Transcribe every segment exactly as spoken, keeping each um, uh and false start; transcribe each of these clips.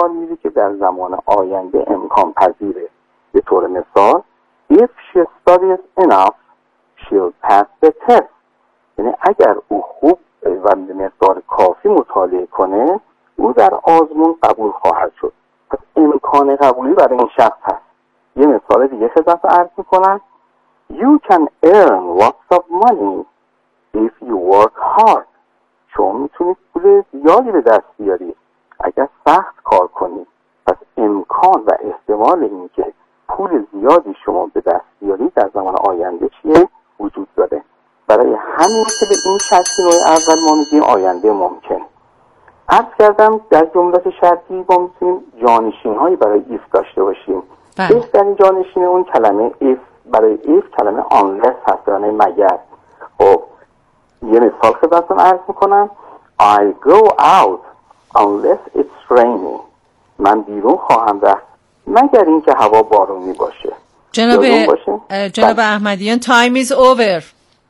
مثال میده که در زمان آینده امکان پذیره. به طور مثال if she studies enough she'll pass the test. یعنی اگر او خوب و به مقدار کافی مطالعه کنه او در آزمون قبول خواهد شد. پس امکان قبولی برای این شخص هست. یه مثال دیگه خدمت عرض میکنم. You can earn lots of money if you work hard. شما میتونید پول زیادی به دست بیارید اگر سخت کار کنید. پس امکان و احتمال این که پول زیادی شما به دست بیارید در زمان آینده چیه؟ وجود داره. برای همین که به این شرطی نوع اول ما میگیم آینده ممکن. عرض کردم در جملات شرطی ما میتونیم جانشین هایی برای ایف داشته باشیم. بهترین جانشین اون کلمه ایف برای ایف کلمه unless هست، یعنی مگر. خب یه مثال خدمتتون عرض میکنم. I go out unless it's raining. من بیرون خواهم رفت مگر اینکه هوا بارونی باشه. جناب جناب احمدیان time is over.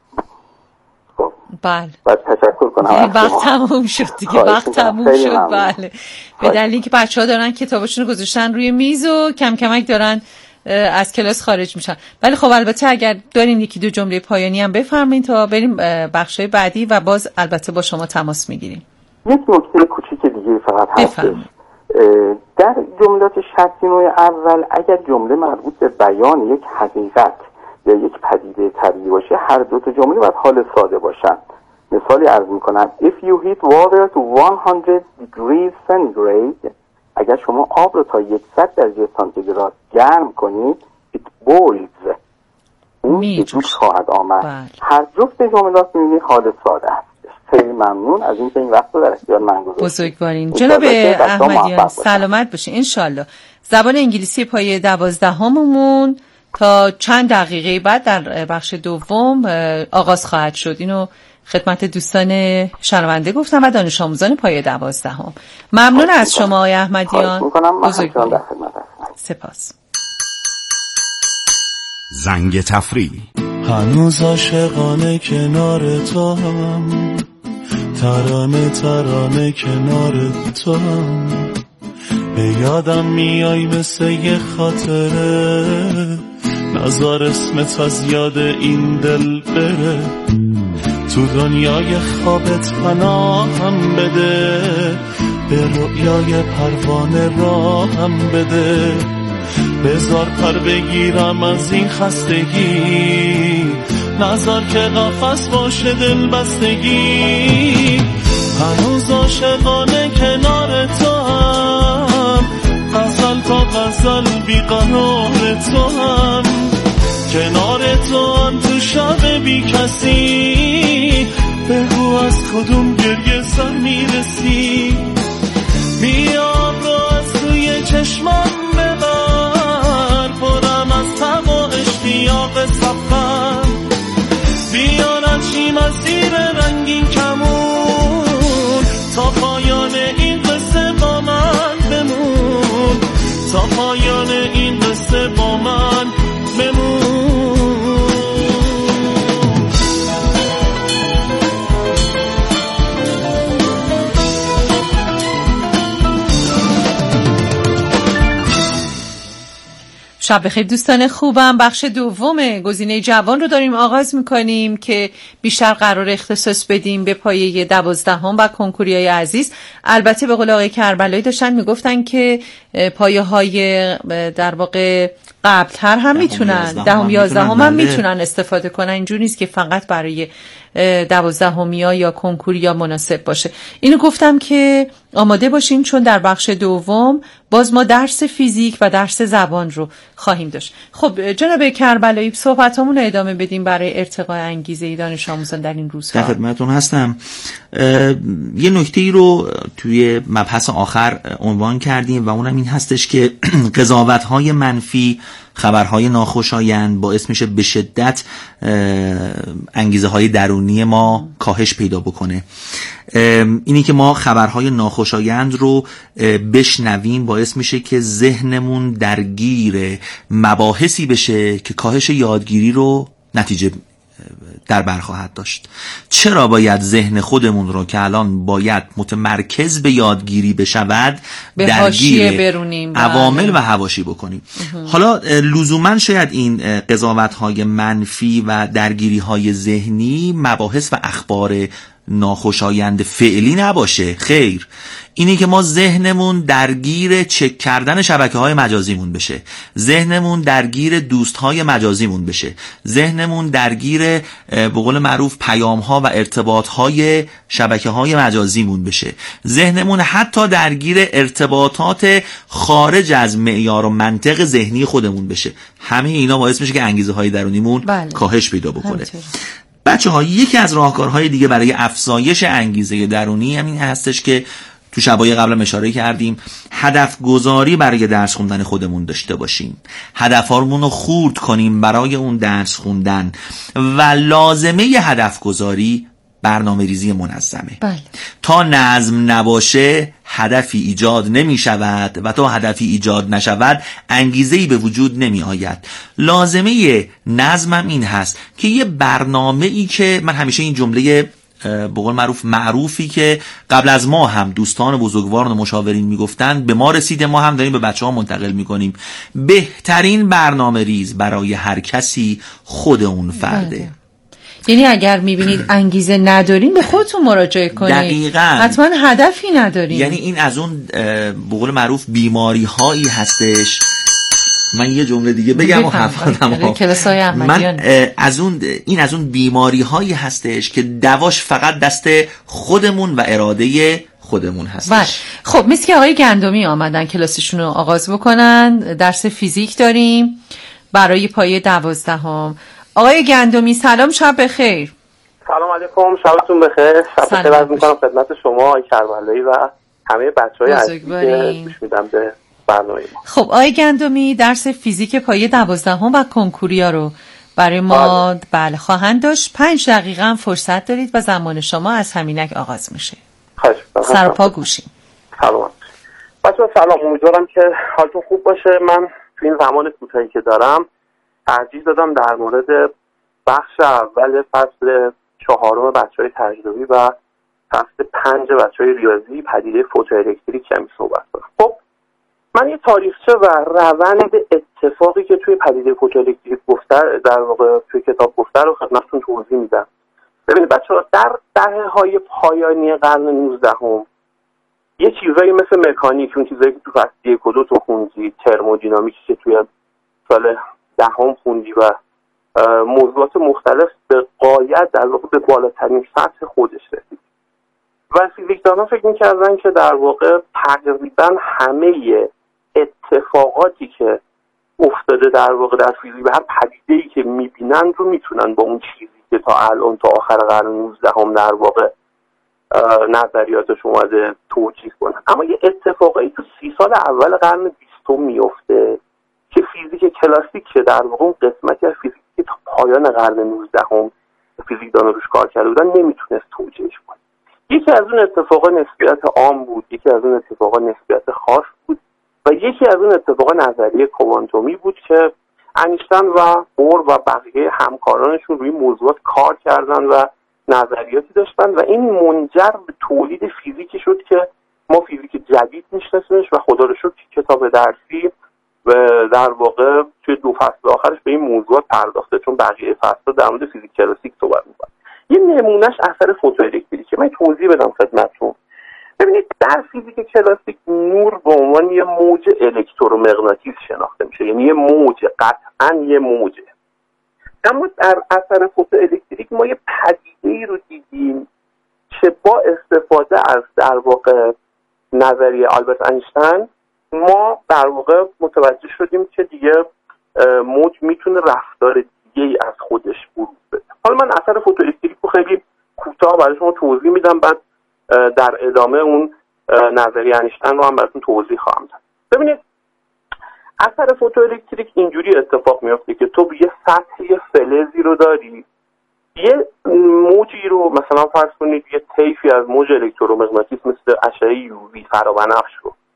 خب بله. باید تشکر کنم. وقت تموم شد دیگه. وقت تموم شد. بله. به دلیل اینکه بچه‌ها دارن کتابشون رو گذاشتن روی میز و کم کمک دارن از کلاس خارج میشن. ولی خب البته اگر دارین یکی دو جمله پایانی هم بفرمایید تا بریم بخشای بعدی و باز البته با شما تماس میگیریم. یک نکته کوچیک دیگه فقط هستش. در جملات شرطی نوع اول اگر جمله مربوط به بیان یک حقیقت یا یک پدیده طبیعی باشه هر دو تا جمله باید حال ساده باشن. مثالی عرض میکنم. If you heat water to one hundred degrees centigrade اگر شما آب رو تا صد درجه سانتیگراد گرم کنید it boils اون به جوش خواهد آمد. بله. هر جفت جملات میبینید حال ساده است. خیلی ممنون از اینکه این وقت رو در اختیار من گذاشتید. بزرگوارین. جناب احمدیان سلامت باشین انشالله. زبان انگلیسی پایه دوازدهممون تا چند دقیقه بعد در بخش دوم آغاز خواهد شد. اینو خدمت دوستان شنونده گفتم و دانش آموزان پایه دوازدهم. ممنون از شما آقای احمدیان. بزرگوارین. سپاس. زنگ تفریح. هنوز عاشقانه کنار تو هم، ترانه ترانه کنار تو هم، به یادم میای مثل یه خاطره، نذار اسمت از یاد این دل بره، تو دنیای خوابت پناهم بده، به رؤیای پروانه راهم بده، بذار پر بگیرم از این خستگی، نذار که قفس باشه دل بستگی، هنوز عاشقانه کنار تو هم، غزل تا غزل بیقرار تو هم، کنار تو هم تو شب بی کسی، بگو از کدوم گریه سر میرسی، بیا رو از توی چشمم ببر، پرم از تب و اشتیاق سفر، بیا نچیم از زیر رنگین کمون، تا پایان این قصه با من بمون، تا پایان این قصه با من بمون. شب بخیر دوستان خوبم. بخش دوم گزینه جوان رو داریم آغاز میکنیم که بیشتر قرار اختصاص بدیم به پایه دوازدهم و کنکوریای عزیز. البته به قول آقای کربلایی داشتن میگفتن که پایه های در واقع قبلتر هم میتونن، دهم یازدهم هم میتونن استفاده کنن، اینجوری نیست که فقط برای دوازدهمیا یا کنکوریا مناسب باشه. اینو گفتم که آماده باشین چون در بخش دوم باز ما درس فیزیک و درس زبان رو خواهیم داشت. خب جناب کربلایی صحبتامون رو ادامه بدیم برای ارتقاء انگیزه دانش آموزان در این روزها. در خدمتتون هستم. یه نکته‌ای رو توی مبحث آخر عنوان کردیم و اونم این هستش که قضاوت‌های منفی، خبرهای ناخوشایند باعث میشه به شدت انگیزه های درونی ما کاهش پیدا بکنه. اینی که ما خبرهای ناخوشایند رو بشنویم باعث میشه که ذهنمون درگیر مباحثی بشه که کاهش یادگیری رو نتیجه در بر خواهد داشت. چرا باید ذهن خودمون رو که الان باید متمرکز به یادگیری بشود به حاشیه برونیم، عوامل و حواشی بکنیم؟ حالا لزوما شاید این قضاوت‌های منفی و درگیری‌های ذهنی مباحث و اخبار ناخوشایند فعلی نباشه، خیر، اینی که ما ذهنمون درگیر چک کردن شبکه‌های مجازیمون بشه، ذهنمون درگیر دوست‌های مجازیمون بشه، ذهنمون درگیر به قول معروف پیام‌ها و ارتباط‌های شبکه‌های مجازیمون بشه، ذهنمون حتی درگیر ارتباطات خارج از معیار و منطق ذهنی خودمون بشه. همه اینا باعث میشه که انگیزه‌های درونیمون بله. کاهش پیدا بکنه. بچه ها، یکی از راهکارهای دیگه برای افزایش انگیزه درونی همین هستش که تو شبای قبل اشاره کردیم، هدف گذاری برای درس خوندن خودمون داشته باشیم، هدفارمون رو خورد کنیم برای اون درس خوندن و لازمه هدف گذاری برنامه ریزی منظمه. بله. تا نظم نباشه هدفی ایجاد نمی شود و تا هدفی ایجاد نشود انگیزه‌ای به وجود نمی آید. لازمه نظمم این هست که یه برنامه‌ای که من همیشه این جمله به قول معروف معروفی که قبل از ما هم دوستان بزرگواران و مشاورین میگفتن به ما رسیده، ما هم داریم به بچه‌ها منتقل میکنیم: بهترین برنامه ریز برای هر کسی خود اون فرده. بله. یعنی اگر میبینید انگیزه ندارین به خودتون مراجعه کنید. دقیقاً. حتما هدفی ندارین. یعنی این از اون به قول معروف بیماری هایی هستش. من یه جمله دیگه بگم و حرفاتم کلاسای احمدیان. من از اون این از اون بیماری هایی هستش که دواش فقط دست خودمون و اراده خودمون هستش. بله. خب مثل که آقای گندمی آمدن کلاسشون رو آغاز بکنن، درس فیزیک داریم برای پایه دوازدهم. آقای گندمی سلام، شب بخیر. سلام علیکم، شبتون بخیر. شب بخیر عرض می‌کنم خدمت شما آقای کربلایی و همه بچه‌های عزیزی که گوش میدن به برنامه ما. خب آقای گندمی درس فیزیک پایه دوازدهم و کنکوریا رو برای ما بله, بله خواهند داشت. پنج دقیقه هم فرصت دارید و زمان شما از همینک آغاز میشه. خواهش می‌کنم. سر پا گوشیم. سلام. بچه‌ها سلام، امیدوارم که حالتون خوب باشه. من تو این زمان کوتاهی که دارم ترجیح دادم در مورد بخش اول فصل چهارم بچه‌های تجربی و فصل پنج بچه‌های ریاضی پدیده فوتوالکتریک کمی صحبت کنم. خب من یه تاریخچه و روند اتفاقی که توی پدیده فوتوالکتریک گفته در واقع توی کتاب گفته رو خدمتتون توضیح میدم. ببینید بچه‌ها، در دهه‌های پایانی قرن نوزدهم یه چیزایی مثل مکانیک، اون چیزایی که تو فصل یک و دو تو خوندی، ترمودینامیکی که توی سال دهم خوندی و موضوعات مختلف به غایت در واقع به بالاترین سطح خودش رسید و فیزیکدانان فکر می‌کردن که در واقع تقریبا همه اتفاقاتی که افتاده در واقع در فیزیک و هر پدیده‌ای که می‌بینن رو میتونن با اون چیزی که تا الان تا آخر قرن نوزدهم در واقع نظریاتش اومده توجیه کنن. اما یه اتفاقی تو سی سال اول قرن بیستم میفته که فیزیک کلاسیک که در واقع اون قسمتی از فیزیک که تا پایان قرن نوزدهم فیزیکدان‌ها روش کار کرده بودن نمیتونست توجیهش کنه. یکی از اون اتفاقا نسبیت عام بود، یکی از اون اتفاقا نسبیت خاص بود و یکی از اون اتفاقا نظریه کوانتومی بود که انیشتین و بور و بقیه همکارانشون روی موضوعات کار کردن و نظریاتی داشتن و این منجر به تولید فیزیکی شد که ما فیزیک جدید میشناسیمش و خدا رو شکر کتاب درسی و در واقع توی دو فصل آخرش به این موضوعات پرداخته، چون بقیه فصل‌ها در مورد فیزیک کلاسیک صحبت می‌کنه. یه نمونهش اثر فوتوالکتریکه. من توضیح بدم خدمتتون. ببینید در فیزیک کلاسیک نور به عنوان یه موج الکترومغناطیس شناخته میشه، یعنی یه موج، قطعاً یه موجه. اما در اثر فوتوالکتریک ما یه پدیده‌ای رو دیدیم که با استفاده از در واقع نظریه آلبرت انیشتین ما در واقع متوجه شدیم که دیگه موج میتونه رفتار دیگه‌ای از خودش بروز بده. حالا من اثر فوتوالکتریک رو خیلی کوتاه برای شما توضیح میدم، بعد در ادامه اون نظریه انیشتین رو هم براتون توضیح خواهم داد. ببینید اثر فوتوالکتریک اینجوری اتفاق میفته که تو یه سطح فلزی رو داری، یه موجی رو مثلا فرض کنید یه طیفی از موج الکترومغناطیس مثل اشعه یووی فرابنفش رو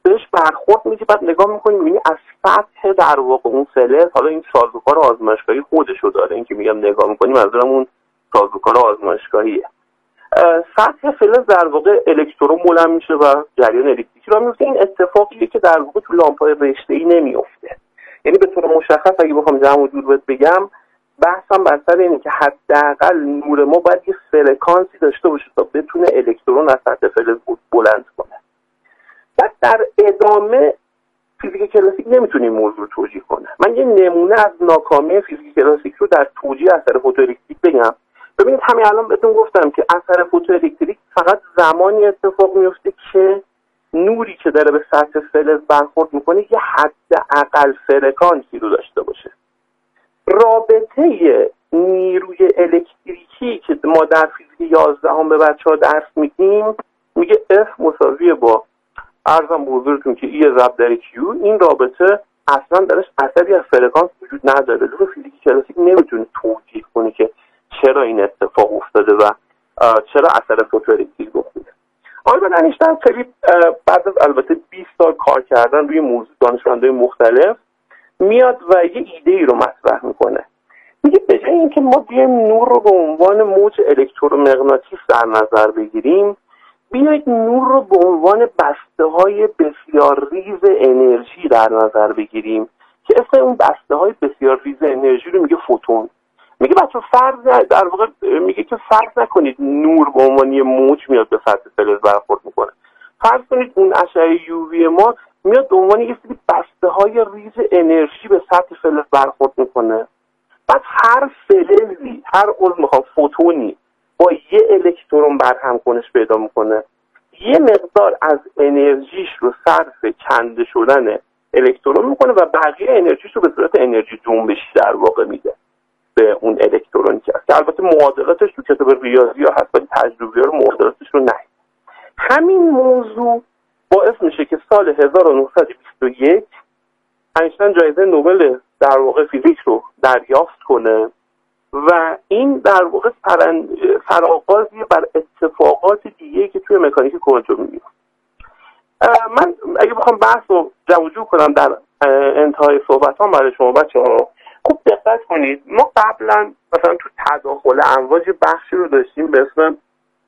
بهش برخورد میشه، بعد نگاه میکنی میبینی از سطح در واقع اون فلز، حالا این سازوکار آزمایشگاهی خودشو داره، این که میگم نگاه میکنی منظورم اون سازوکار آزمایشگاهیه، سطح فلز در واقع الکترون مولم میشه و جریان الکتریکی را میفته. این اتفاقیه که در واقع تو لامپ‌های رشته‌ای نمیفته. یعنی به طور مشخص اگه بخوام جمع و جور بگم، بحثم بر سر اینه که حداقل نور ما باید یه فرکانسی داشته باشه تا بتونه الکترون از سطح فلز بلند کنه. بعد در ادامه فیزیک کلاسیک نمیتونه این موضوع توجیه کنه. من یه نمونه از ناکامی فیزیک کلاسیک رو در توجیه اثر فوتوالکتریک بگم. ببینید همین الان بهتون گفتم که اثر فوتوالکتریک فقط زمانی اتفاق میفته که نوری که داره به سطح فلز برخورد میکنه یه حداقل فرکانسی رو داشته باشه. رابطه نیروی الکتریکی که ما در فیزیک یازدهم به بچه‌ها درس میدیم میگه F مساوی با عرضم به حضورتون که E ضرب در Q. این رابطه اصلا درش اثری از فرکانس وجود نداره. لذا فیزیک کلاسیک نمیتونه توجیه کنه که چرا این اتفاق افتاده و چرا اثر فوتوالکتریک رخ میده. آلبرت اینشتین خیلی بعد از البته بیست سال کار کردن روی موضوع دانشمندای مختلف میاد و یه ایده ای رو مطرح میکنه. میگه به جای اینکه ما بیایم نور رو به عنوان موج الکترومغناطیس در نظر بگیریم، بیایید نور رو به عنوان بسته‌های بسیار ریز انرژی در نظر بگیریم که اسم اون بسته‌های بسیار ریز انرژی رو میگه فوتون. میگه بچه فرض در واقع میگه که فرض نکنید نور به عنوان یه موج میاد به سطح فلز برخورد میکنه. فرض کنید اون اشعه یووی ما میاد به عنوان یه سری بسته‌های ریز انرژی به سطح فلز برخورد میکنه. بعد هر فلزی، هر عضو میخوام فوتونی با یه الکترون برهم کنش پیدا میکنه، یه مقدار از انرژیش رو صرف کنده شدن الکترون میکنه و بقیه انرژیش رو به صورت انرژی جنبشی در واقع میده به اون الکترونی که هست، که البته معادلاتش تو کتاب ریاضی ها هست ولی تجربی ها رو معادلاتش رو نه. همین موضوع باعث میشه که سال هزار و نهصد و بیست و یک اینشتین جایزه نوبل در واقع فیزیک رو دریافت کنه و این در واقع سرآغازی بر اتفاقات دیگه که توی مکانیک کوانتومی میفته. من اگه بخوام بحث رو جمع جور کنم در انتهای صحبتام برای شما بچه‌ها، خوب دقت کنید. ما قبلا مثلا تو تداخل امواج بخشی رو داشتیم به اسم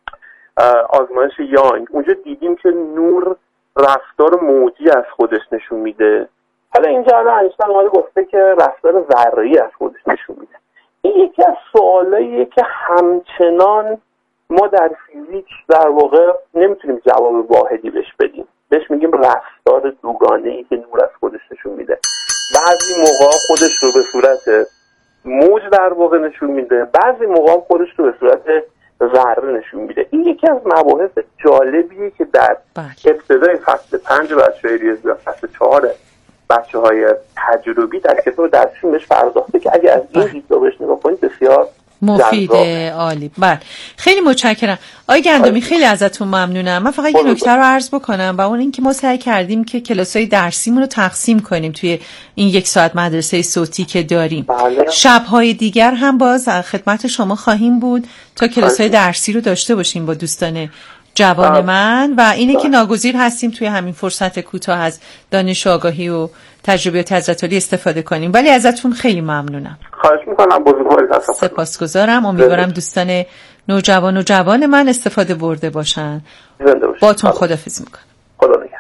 آزمایش یانگ. اونجا دیدیم که نور رفتار موجی از خودش نشون میده. حالا اینجا الان اینشتین اومده گفته که رفتار ذره‌ای از خودش نشون میده. این یکی از سوالاییه که همچنان ما در فیزیک در واقع نمیتونیم جواب واحدی بهش بدیم. بهش میگیم رفتار دوگانه‌ای که نور از خودش نشون میده. بعضی موقع خودش رو به صورت موج در واقع نشون میده، بعضی موقع خودش رو به صورت ذره نشون میده. این یکی از مباحث جالبیه که در ابتدای فصل پنج بچه‌های ریاضی و فصل چهار بچه‌های تجربی در کتاب درسشون بهش پرداخته که اگه از این دیدگاه بهش نگاه کنید بسیار مفیده. عالی. بله خیلی متشکرم آقای گندمی، خیلی ازتون ممنونم. من فقط یه نکته رو عرض بکنم و اون این که ما سعی کردیم که کلاس‌های درسیمون رو تقسیم کنیم توی این یک ساعت مدرسه صوتی که داریم. بله. شب‌های دیگر هم باز خدمت شما خواهیم بود تا کلاس‌های درسی رو داشته باشیم با دوستان جوان من و اینه که ناگزیر هستیم توی همین فرصت کوتاه از دانش و آگاهی و تجربیات حضرت علی استفاده کنیم. ولی ازتون خیلی ممنونم. خواهش میکنم. بزرگواری هستم. سپاسگزارم. امیدوارم دوستان نوجوان و جوان من استفاده برده باشن. باتون خداحافظی میکنم. خدا نگهدار.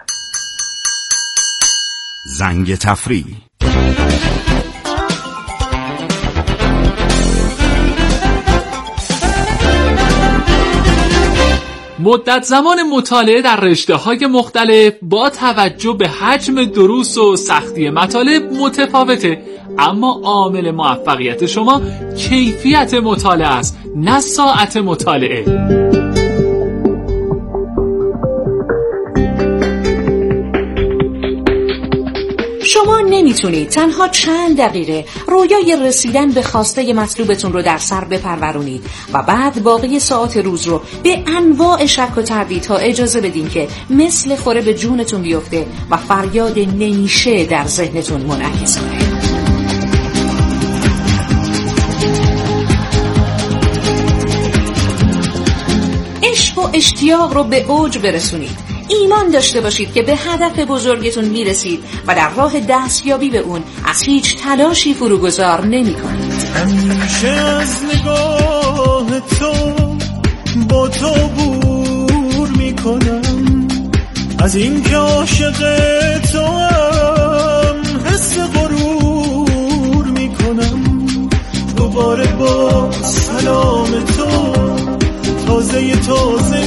زنگ تفریح. مدت زمان مطالعه در رشته‌های مختلف با توجه به حجم دروس و سختی مطالب متفاوته، اما عامل موفقیت شما کیفیت مطالعه است، نه ساعت مطالعه. شما نمیتونید تنها چند دقیقه رویای رسیدن به خواسته مطلوبتون رو در سر بپرورونید و بعد باقی ساعات روز رو به انواع شک و تردیدها اجازه بدین که مثل خوره به جونتون بیفته و فریاد نمیشه در ذهنتون منعکس کنه. عشق و اشتیاق رو به اوج برسونید. ایمان داشته باشید که به هدف بزرگتون میرسید و در راه دستیابی به اون از هیچ تلاشی فروگذار نمی‌کنید. همیشه از نگاه تو با تو بور میکنم، از این که عاشق تو هم حس غرور میکنم. دوباره با سلام تو تازه تازه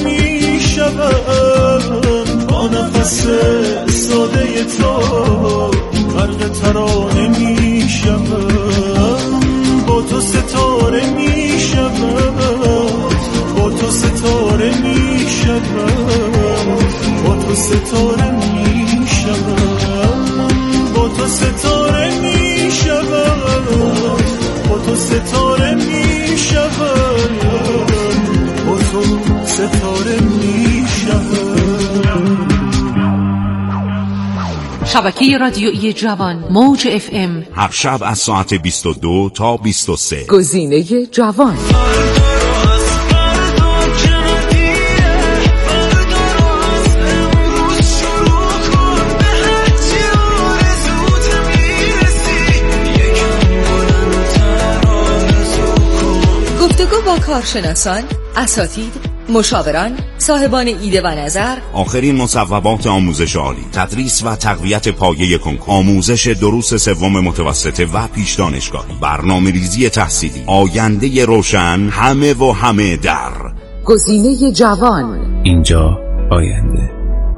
میشم، با نفس ساده تو غرق ترانه میشم، با تو ستاره میشم، با تو ستاره میشم، با تو ستاره میشم، با تو ستاره میشم، با تو ستاره میشم، با تو ستاره میشم. شبکه رادیویی جوان موج اف ام هر شب از ساعت بیست و دو تا بیست و سه گزینه جوان. گفتگو با کارشناسان، اساتید، مشاوران، صاحبان ایده و نظر، آخرین مصوبات آموزش عالی، تدریس و تقویت پایه کنکور، آموزش دروس سوم متوسطه و پیش دانشگاهی، برنامه‌ریزی تحصیلی، آینده روشن، همه و همه در گزینه جوان. اینجا آینده.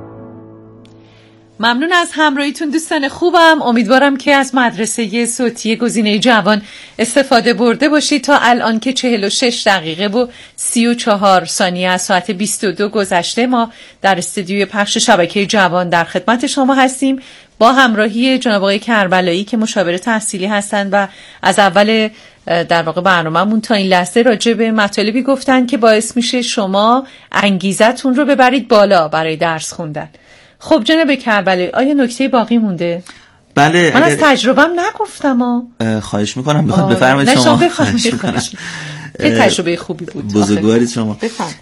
ممنون از همراهیتون دوستان خوبم. امیدوارم که از مدرسه صوتی گزینه جوان استفاده برده باشید. تا الان که چهل و شش دقیقه و سی و چهار ثانیه از ساعت بیست و دو گذشته، ما در استودیوی پخش شبکه جوان در خدمت شما هستیم با همراهی جناب آقای کربلایی که مشاور تحصیلی هستند و از اول در واقع برنامه‌مون تا این لحظه راجع به مطالبی گفتن که باعث میشه شما انگیزتون رو ببرید بالا برای درس خوندن. خب جناب کربلایی، آیا نکته باقی مونده؟ بله. من از تجربه‌ام نگفتم ها. خواهش میکنم بفرمایید شما. خواهش میکنم. یه تجربه خوبی بود. بزرگوارید شما.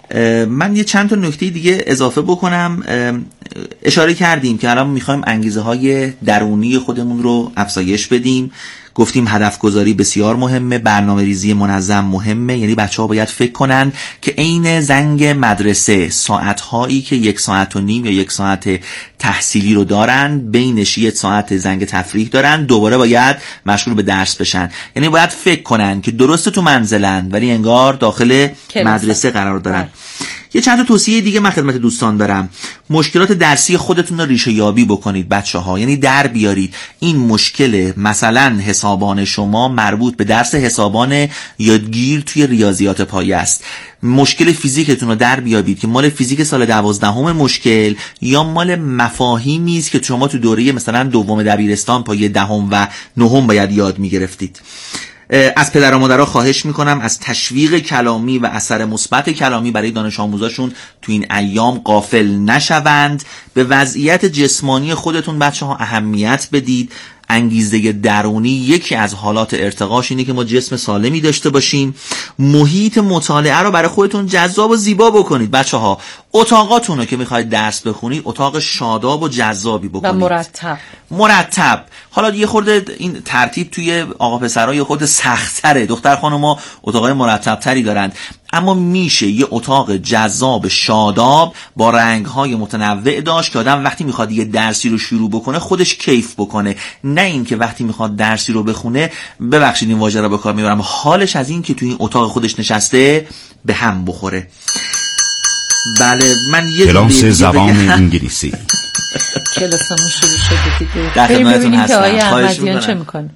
من یه چند تا نکته دیگه اضافه بکنم. اشاره کردیم که الان میخوایم انگیزه های درونی خودمون رو افزایش بدیم. گفتیم هدف گذاری بسیار مهمه، برنامه ریزی منظم مهمه، یعنی بچه ها باید فکر کنن که عین زنگ مدرسه ساعت هایی که یک ساعت و نیم یا یک ساعت تحصیلی رو دارن، بینش یک ساعت زنگ تفریح دارن، دوباره باید مشغول به درس بشن. یعنی باید فکر کنن که درست تو منزلن ولی انگار داخل مدرسه قرار دارن. یه چند تا توصیه دیگه من خدمت دوستان دارم. مشکلات درسی خودتون رو ریشه یابی بکنید بچه‌ها، یعنی در بیارید این مشکل مثلا حسابان شما مربوط به درس حسابان یادگیر توی ریاضیات پایه است. مشکل فیزیکتون رو در بیابید که مال فیزیک سال دوازدهم مشکل یا مال مفاهیمی است که شما تو دوره مثلا دوم دبیرستان پایه دهم و نهم باید یاد می‌گرفتید. از پدر و مادرها خواهش میکنم از تشویق کلامی و اثر مثبت کلامی برای دانش آموزاشون تو این ایام غافل نشوند. به وضعیت جسمانی خودتون بچه ها اهمیت بدید. انگیزه درونی یکی از حالات ارتقاش اینه که ما جسم سالمی داشته باشیم. محیط مطالعه رو برای خودتون جذاب و زیبا بکنید بچه ها. اتاقاتون رو که میخواید درس بخونید اتاق شاداب و جذابی بکنید و مرتب مرتب. حالا یه خورده این ترتیب توی آقا پسرها یه خورده سخت‌تره، دختر خانوما اتاقای مرتب تری دارند، اما میشه یه اتاق جذاب شاداب با رنگ‌های متنوع داشت که آدم وقتی میخواد یه درسی رو شروع بکنه خودش کیف بکنه، نه این که وقتی میخواد درسی رو بخونه، ببخشید این واژه رو به کار میبرم، حالش از این که توی این اتاق خودش نشسته به هم بخوره. بله من یه کلاس زبان انگلیسی کلاسمون شروع شده دیگه. در بریم ببینیم که آقای هستم. احمدیان چه میکنه.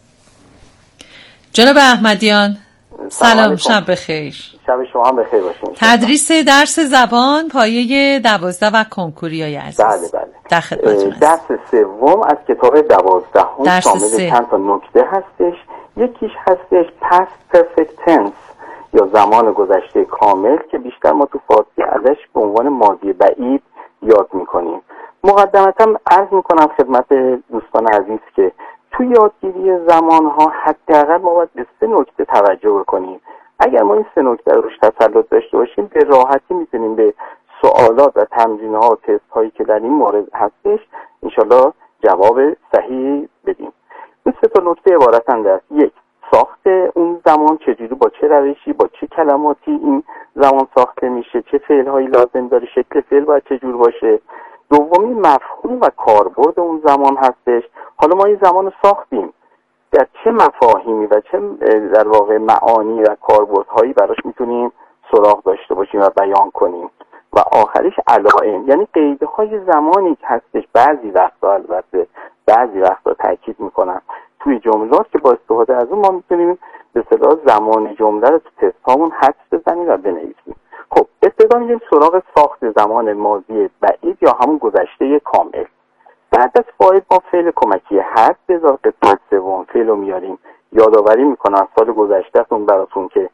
جناب احمدیان سلام، شب بخیر. شب شما هم بخیر باشین. تدریس درس زبان پایه دوازده و کنکوریای عزیز. بله بله. در خدمتتون هستم. درس سوم از کتاب دوازدهم شامل چند تا نکته هستش. یکیش هستش past perfect tense یا زمان گذشته کامل که بیشتر ما تو فارسی ازش به عنوان ماضی بعید یاد میکنیم. مقدمتا عرض میکنم خدمت دوستان عزیز که تو یادگیری زمانها حداقل ما باید به سه نکته توجه بکنیم. اگر ما این سه نکته روش تسلط داشته باشیم به راحتی میتونیم به سوالات و تمرین‌ها و تست‌هایی که در این مورد هستش انشالله جواب صحیح بدیم. این سه تا نکته عبارتند از: یک، ساخت اون زمان چجوری، با چه روشی، با چه کلماتی این زمان ساخته میشه، چه فعل‌هایی لازم داره، شکل فعل باید چجور باشه. دومی مفهوم و کاربرد اون زمان هستش. حالا ما این زمان رو ساختیم، در چه مفاهیمی و چه در واقع معانی و کاربردهایی براش میتونیم سراغ داشته باشیم و بیان کنیم. و آخرش علائم، یعنی قیدهای زمانی که هستش. بعضی وقتا البته بعضی وقتا تاکید میکنم توی جملات که با استفاده از اون ما میتونیم به اصطلاح زمان جمله رو تو تست هامون حدس بزنیم و بنویسیم. خب ابتدا میریم سراغ ساخت زمان ماضی بعید یا همون گذشته کامل. بعد از فاعل با فعل کمکی هست به اضافه قسمت سوم فعل رو میاریم. یادآوری میکنم از سال گذشتهتون براتون که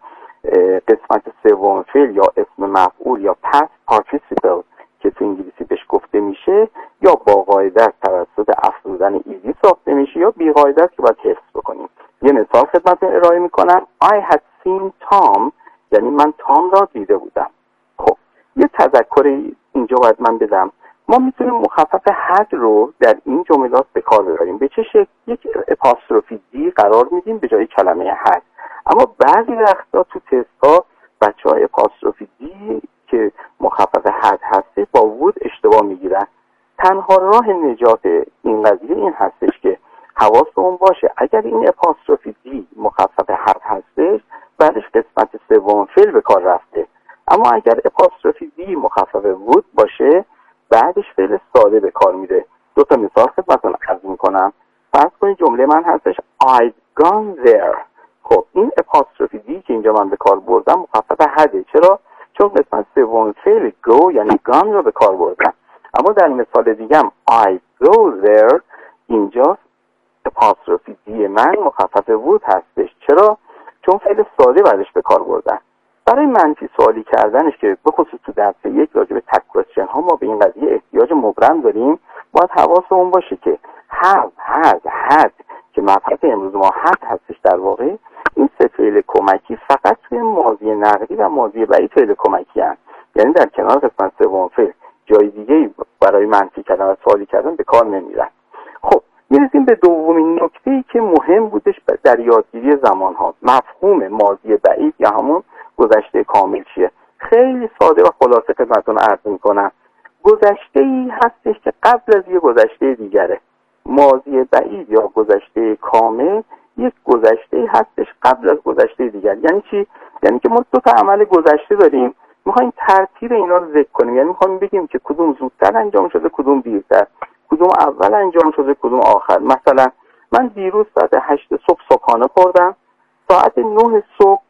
قسمت سوم فعل یا اسم مفعول یا past participle که تو انگلیسی بهش گفته میشه یا با قاعده توسط افزودن ایزی ساخته میشه یا بی قاعده که باید حفظ بکنیم. یه مثال خدمتتون ارائه میکنم. I had seen Tom، یعنی من تام را دیده بودم. خب یه تذکر اینجا باید من بدم. ما میتونیم مخفف had رو در این جملات به کار ببریم. به چه شکل؟ یک اپاستروفی دی قرار میدیم به جای کلمه had. اما بعضی وقتا تو تست‌ها بچه‌ها اپاستروفی دی که مخفف had هسته با وود اشتباه میگیرن. تنها راه نجات این قضیه این هستش که حواستون باشه اگر این اپاستروفی دی مخفف had هستش بعدش قسمت سوم فعل به کار رفته. اما اگر اپاستروفی دی مخفف وود باشه بعدش فعل ساده به کار میره. دو تا مثال خدمتتون عرض میکنم. فرض کنید جمله من هستش I'd gone there. خب این اپاستروفی دی که اینجا من به کار بردم مخفف حده. چرا؟ چون قسمت سوم فعل go یعنی gone رو به کار بردم. اما در مثال دیگه هم I go there اینجا اپاستروفی دی من مخفف وود هستش. چرا؟ چون فعل ساده بعدش به کار بردم. برای منفی سوالی کردنش که به خصوص تو درس یک راجع به تک کوئسچن ها ما به این قضیه احتیاج مبرم داریم، باید حواسمون باشه که have had had که مبحث امروز ما had هستش در واقع این سه فعل کمکی فقط توی ماضی نقدی و ماضی بعید فعل کمکی هست. یعنی در کنار قسمت سوم فعل جای دیگه برای منفی کردن و سوالی کردن به کار نمیرن. خب میرسیم به دومین نکته‌ای که مهم بودش در یادگیری زمان ها. مفهوم ماضی بعید یا همون گذشته کامل چیه؟ خیلی ساده و خلاصه خدمتتون عرض میکنم. گذشته‌ای هستش که قبل از یه گذشته دیگره. ماضی بعید یا گذشته کامل یک گذشته‌ای هستش قبل از گذشته دیگر. یعنی چی؟ یعنی که ما دو تا عمل گذشته داریم، میخوایم ترتیب اینا رو ذکر کنیم. یعنی میخوایم بگیم که کدوم زودتر انجام شده کدوم دیرتر، کدوم اول انجام شده کدوم آخر. مثلا من دیروز ساعت هشت صبح صبحانه خوردم، ساعت نه صبح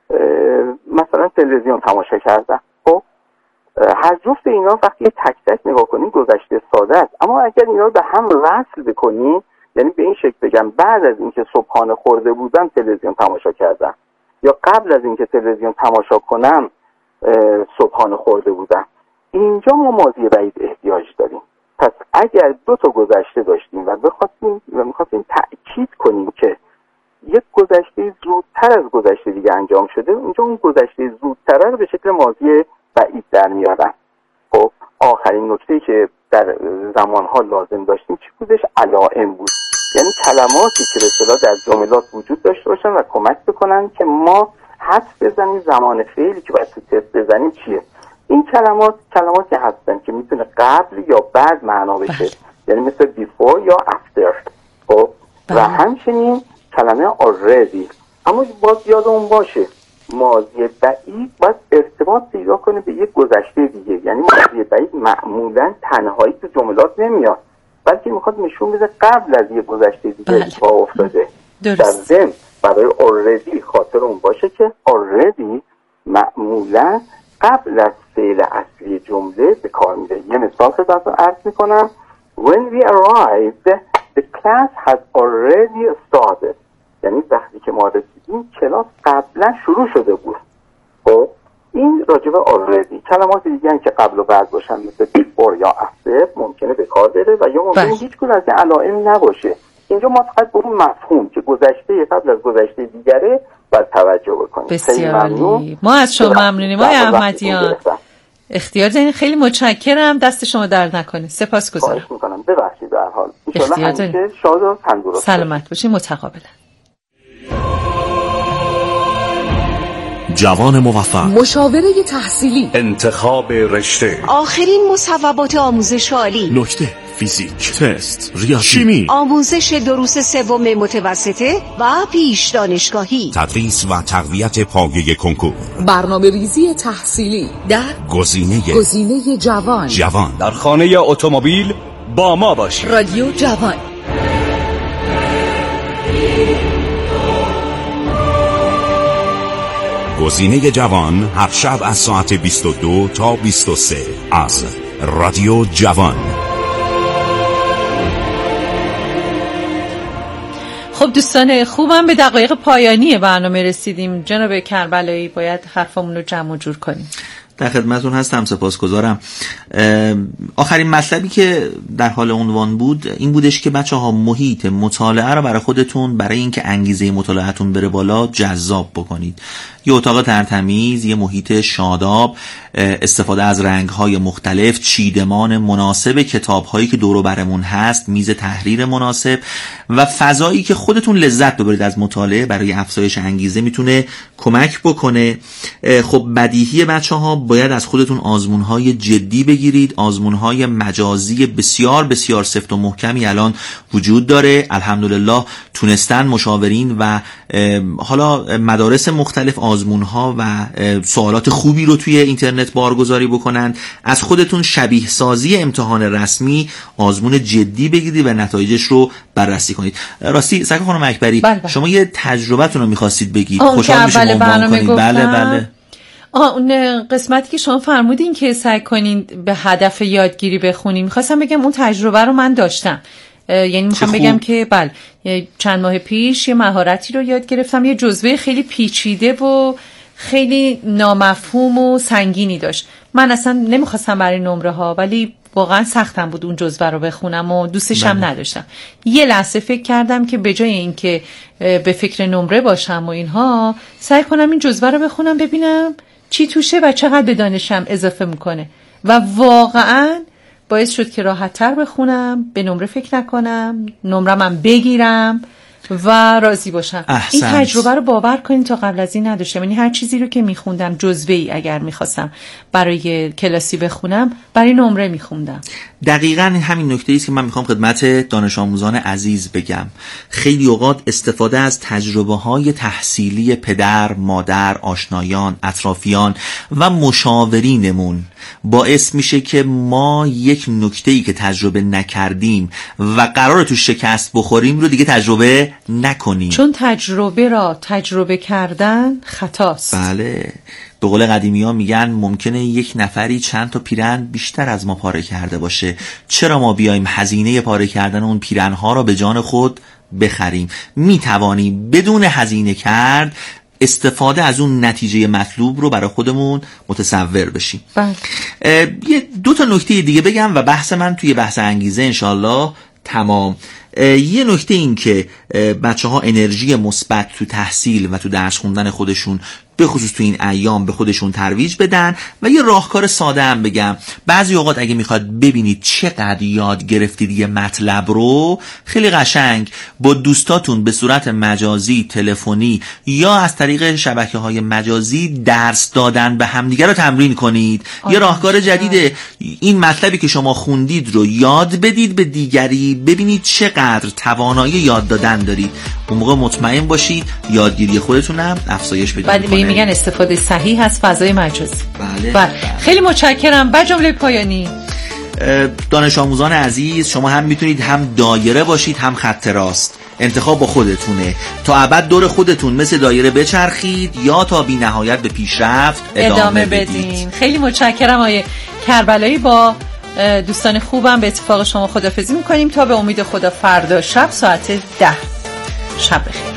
مثلا تلویزیون تماشا کردم. خب هر جفت اینا وقتی تک تک نگاه کنیم گذشته ساده است. اما اگر اینا رو به هم وصل بکنیم، یعنی به این شکل بگم بعد از اینکه صبحانه خورده بودم تلویزیون تماشا کردم یا قبل از اینکه تلویزیون تماشا کنم صبحانه خورده بودم، اینجا ما ماضی بعید احتیاج داریم. پس اگر دو تا گذشته داشتیم و بخواستیم و می‌خواستیم تأکید کنیم که یک گذشته زودتر از گذشته دیگه انجام شده، اونجا اون گذشته زودتر رو به شکل ماضی بعید در میارن. خب آخرین نکته‌ای که در زمانها لازم داشتیم چی بودش؟ علائم بود. یعنی کلماتی که به اصطلاح در جملات وجود داشته باشن و کمک بکنن که ما حدس بزنیم زمان فعلی که باید تو تست بزنیم چیه. این کلمات کلماتی هستن که میتونه قبل یا بعد معنا بشه، یعنی مثل before یا after. خب و همچنین کلمه already. اما باز یادمون باشه ماضی بعید باید ارتباط پیدا کنه به یک گذشته دیگه. یعنی ماضی بعید معمولا تنهایی تو جملات نمیاد، بلکه میخواد نشون بده قبل از یک گذشته دیگه اتفاق افتاده. در ضمن برای already خاطر اون باشه که already معمولا قبل از فعل اصلی جمله به کار میره. یه مثال خدمتتون عرض میکنم. When we arrived, the class had already started. یعنی وقتی که ما رسیدیم کلاس قبلا شروع شده بود. خب این راجبه already. کلمات دیگه هم که قبل و بعد باشن مثل before یا after ممکنه به کار بره و یا ممکنه هیچ کدوم از این علائم نباشه. اینجا ما فقط به اون مفهوم که گذشته قبل از گذشته دیگره باید توجه بکنیم. بسیار عالی. ما از شما ممنونیم آقای احمدیان. اختیار دارین. خیلی متشکرم، دست شما درد نکنه. سپاسگزارم. خواهش میکنم، ببخشید به هر حال. اختیار دارین. شاد و تندرست سلامت باشین. متقابلا. جوان موفق، مشاوره تحصیلی، انتخاب رشته، آخرین مصوبات آموزش عالی، نکته، فیزیک، تست، ریاضی، شیمی، آموزش دروس سوم متوسطه و پیش دانشگاهی، تدریس و تقویت پایه کنکور، برنامه ریزی تحصیلی در گزینه گزینه جوان. جوان در خانه اتومبیل با ما باشید. رادیو جوان. گزینه جوان هر شب از ساعت بیست و دو تا بیست و سه از رادیو جوان. خب دوستان خوبم، به دقایق پایانی برنامه رسیدیم. جناب کربلایی باید حرفمون رو جمع و جور کنیم. در خدمتون هستم، سپاسگزارم. آخرین مطلبی که در حال عنوان بود این بودش که بچه ها محیط مطالعه رو برای خودتون، برای اینکه انگیزه مطالعهتون بره بالا، جذاب بکنید. یه اتاق ترتمیز، یه محیط شاداب، استفاده از رنگ‌های مختلف، چیدمان مناسب کتاب‌هایی که دور و برمون هست، میز تحریر مناسب و فضایی که خودتون لذت ببرید از مطالعه برای افزایش انگیزه میتونه کمک بکنه. خب بدیهی بچه‌ها باید از خودتون آزمون‌های جدی بگیرید. آزمون‌های مجازی بسیار بسیار سفت و محکمی الان وجود داره. الحمدلله تونستن مشاورین و حالا مدارس مختلف آزمون‌ها و سوالات خوبی رو توی اینترنت بارگذاری بکنن. از خودتون شبیه سازی امتحان رسمی آزمون جدی بگیرید و نتایجش رو بررسی کنید. راستی سکه خانم اکبری، بله بله. شما یه تجربه رو می‌خواستید بگید. خوشحال میشم عنوان کنید. بله بله. آه اون قسمتی که شما فرمودین که سعی کنین به هدف یادگیری بخونین، میخواستم بگم اون تجربه رو من داشتم. یعنی میخوام بگم که بله چند ماه پیش یه مهارتی رو یاد گرفتم، یه جزوه خیلی پیچیده و خیلی نامفهوم و سنگینی داشت. من اصلا نمیخواستم برای نمره ها، ولی واقعا سختم بود اون جزوه رو بخونم و دوستشم بله. نداشتم. یه لحظه فکر کردم که به جای اینکه به فکر نمره باشم و اینها، سعی کنم این جزوه رو بخونم ببینم چی توشه و چقدر به دانشم اضافه میکنه و واقعا باعث شد که راحت تر بخونم، به نمره فکر نکنم، نمرم هم بگیرم و راضی باشم. احسنت. این تجربه رو باور کنین تا قبل از این نداشتم. یعنی هر چیزی رو که میخوندم جزوه‌ای اگر میخواستم برای کلاسی بخونم، برای نمره میخوندم. دقیقاً همین نکته است که من میخوام خدمت دانش آموزان عزیز بگم. خیلی اوقات استفاده از تجربه های تحصیلی پدر، مادر، آشنایان، اطرافیان و مشاورینمون باعث میشه که ما یک نکته‌ای که تجربه نکردیم و قراره تو شکست بخوریم رو دیگه تجربه نکنیم. چون تجربه را تجربه کردن خطاست. بله، به قول قدیمی ها میگن ممکنه یک نفری چند تا پیرن بیشتر از ما پاره کرده باشه. چرا ما بیایم هزینه پاره کردن اون پیرن ها را به جان خود بخریم؟ میتوانیم بدون هزینه کرد استفاده از اون نتیجه مطلوب رو برای خودمون متصور بشیم. یه دو تا نکته دیگه بگم و بحث من توی بحث انگیزه انشالله تمام. یه نکته این که بچه ها انرژی مثبت تو تحصیل و تو درس خوندن خودشون به خصوص تو این ایام به خودشون ترویج بدن و یه راهکار ساده هم بگم. بعضی اوقات اگه میخواد ببینید چقدر یاد گرفتید یه مطلب رو، خیلی قشنگ با دوستاتون به صورت مجازی، تلفنی یا از طریق شبکه‌های مجازی درس دادن به همدیگه رو تمرین کنید. یه راهکار جدیده. این مطلبی که شما خوندید رو یاد بدید به دیگری، ببینید چقدر توانایی یاد دادن دارید. اون موقع مطمئن باشید یادگیری خودتون هم افزایش پیدا می‌کنه. میگن استفاده صحیح از فضای مجازی. بله, بله. خیلی متشکرم. با جمله پایانی دانش آموزان عزیز، شما هم میتونید هم دایره باشید هم خط راست. انتخاب با خودتونه. تا ابد دور خودتون مثل دایره بچرخید یا تا بی نهایت به پیشرفت ادامه, ادامه بدید. خیلی متشکرم آقای کربلایی. با دوستان خوبم به اتفاق شما خداحافظی میکنیم تا به امید خدا فردا شب ساعت ده. شب بخیر.